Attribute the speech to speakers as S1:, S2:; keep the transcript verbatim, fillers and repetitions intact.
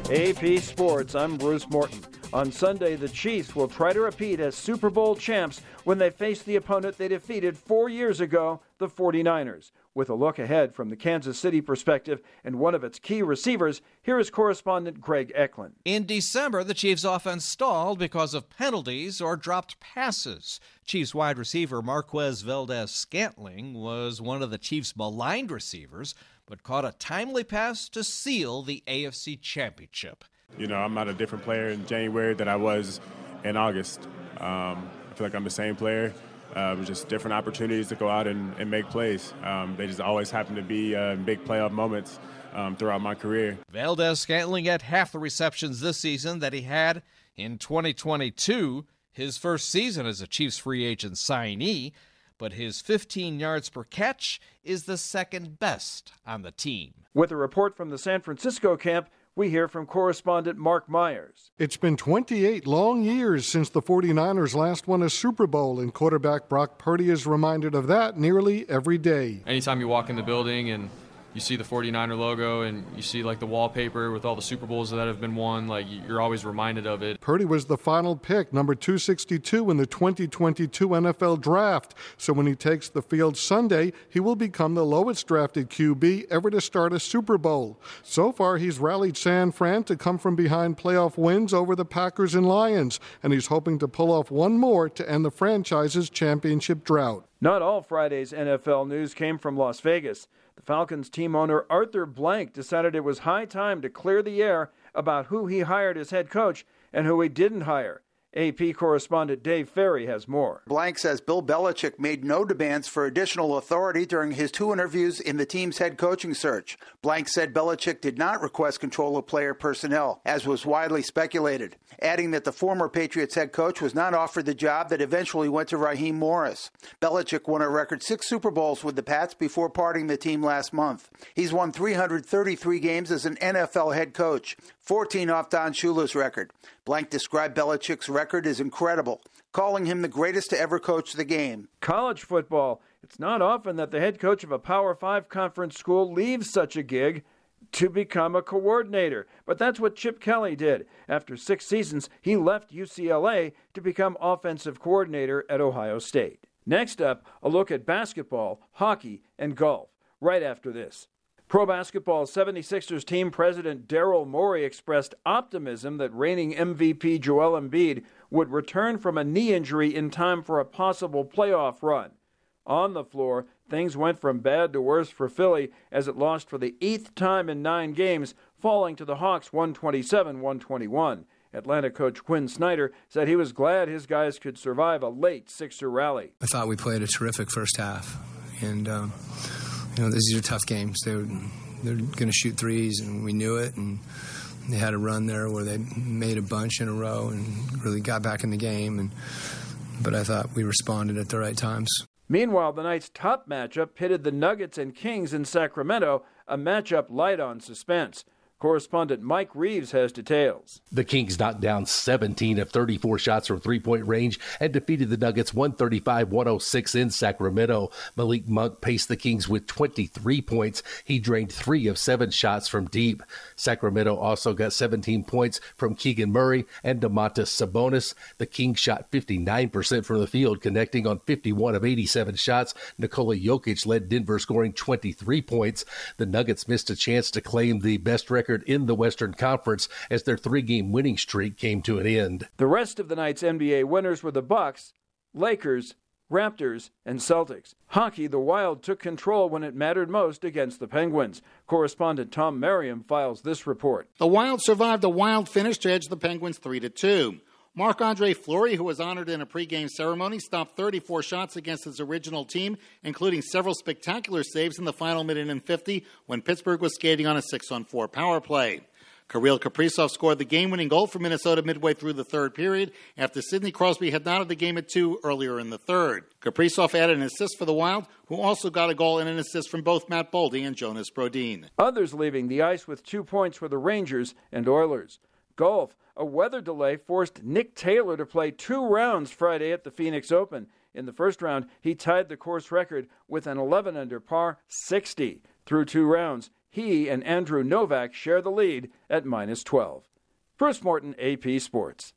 S1: A P Sports, I'm Bruce Morton. On Sunday, the Chiefs will try to repeat as Super Bowl champs when they face the opponent they defeated four years ago, the forty-niners. With a look ahead from the Kansas City perspective and one of its key receivers, here is correspondent Greg Eklund.
S2: In December, the Chiefs' offense stalled because of penalties or dropped passes. Chiefs wide receiver Marquez Valdes-Scantling was one of the Chiefs' maligned receivers, but caught a timely pass to seal the A F C Championship.
S3: You know, I'm not a different player in January than I was in August. Um, I feel like I'm the same player. Uh, it was just different opportunities to go out and, and make plays. Um, they just always happen to be uh, big playoff moments um, throughout my career.
S2: Valdes-Scantling had half the receptions this season that he had in twenty twenty-two, his first season as a Chiefs free agent signee, but his fifteen yards per catch is the second best on the team.
S1: With a report from the San Francisco camp, we hear from correspondent Mark Myers.
S4: It's been twenty-eight long years since the forty-niners last won a Super Bowl, and quarterback Brock Purdy is reminded of that nearly every day.
S5: Anytime you walk in the building and you see the forty-niner logo and you see like the wallpaper with all the Super Bowls that have been won, like you're always reminded of it.
S4: Purdy was the final pick, number two sixty-two in the twenty twenty-two N F L Draft. So when he takes the field Sunday, he will become the lowest drafted Q B ever to start a Super Bowl. So far, he's rallied San Fran to come from behind playoff wins over the Packers and Lions, and he's hoping to pull off one more to end the franchise's championship drought.
S1: Not all Friday's N F L news came from Las Vegas. The Falcons team owner Arthur Blank decided it was high time to clear the air about who he hired as head coach and who he didn't hire. A P correspondent Dave Ferry has more.
S6: Blank says Bill Belichick made no demands for additional authority during his two interviews in the team's head coaching search. Blank said Belichick did not request control of player personnel, as was widely speculated, adding that the former Patriots head coach was not offered the job that eventually went to Raheem Morris. Belichick won a record six Super Bowls with the Pats before parting the team last month. He's won three hundred thirty-three games as an N F L head coach, fourteen off Don Shula's record. Blank described Belichick's record as incredible, calling him the greatest to ever coach the game.
S1: College football. It's not often that the head coach of a Power Five conference school leaves such a gig to become a coordinator. But that's what Chip Kelly did. After six seasons, he left U C L A to become offensive coordinator at Ohio State. Next up, a look at basketball, hockey, and golf. Right after this. Pro Basketball seventy-sixers team president Daryl Morey expressed optimism that reigning M V P Joel Embiid would return from a knee injury in time for a possible playoff run. On the floor, things went from bad to worse for Philly as it lost for the eighth time in nine games, falling to the Hawks one twenty-seven one twenty-one. Atlanta coach Quinn Snyder said he was glad his guys could survive a late Sixer rally.
S7: I thought we played a terrific first half, and um, you know, these are tough games. They were, they're going to shoot threes, and we knew it, and they had a run there where they made a bunch in a row and really got back in the game. And but I thought we responded at the right times.
S1: Meanwhile, the night's top matchup pitted the Nuggets and Kings in Sacramento, a matchup light on suspense. Correspondent Mike Reeves has details.
S8: The Kings knocked down seventeen of thirty-four shots from three-point range and defeated the Nuggets one thirty-five one oh six in Sacramento. Malik Monk paced the Kings with twenty-three points. He drained three of seven shots from deep. Sacramento also got seventeen points from Keegan Murray and Domantas Sabonis. The Kings shot fifty-nine percent from the field, connecting on fifty-one of eighty-seven shots. Nikola Jokic led Denver, scoring twenty-three points. The Nuggets missed a chance to claim the best record in the Western Conference as their three-game winning streak came to an end.
S1: The rest of the night's N B A winners were the Bucks, Lakers, Raptors, and Celtics. Hockey, the Wild took control when it mattered most against the Penguins. Correspondent Tom Merriam files this report.
S9: The Wild survived a wild finish to edge the Penguins three to two. Marc-Andre Fleury, who was honored in a pregame ceremony, stopped thirty-four shots against his original team, including several spectacular saves in the final minute and fifty when Pittsburgh was skating on a six on four power play. Kirill Kaprizov scored the game-winning goal for Minnesota midway through the third period after Sidney Crosby had knotted the game at two earlier in the third. Kaprizov added an assist for the Wild, who also got a goal and an assist from both Matt Boldy and Jonas Brodin.
S1: Others leaving the ice with two points were the Rangers and Oilers. Golf. A weather delay forced Nick Taylor to play two rounds Friday at the Phoenix Open. In the first round, he tied the course record with an eleven under par sixty. Through two rounds, He and Andrew Novak share the lead at minus twelve. Bruce Morton, A P Sports.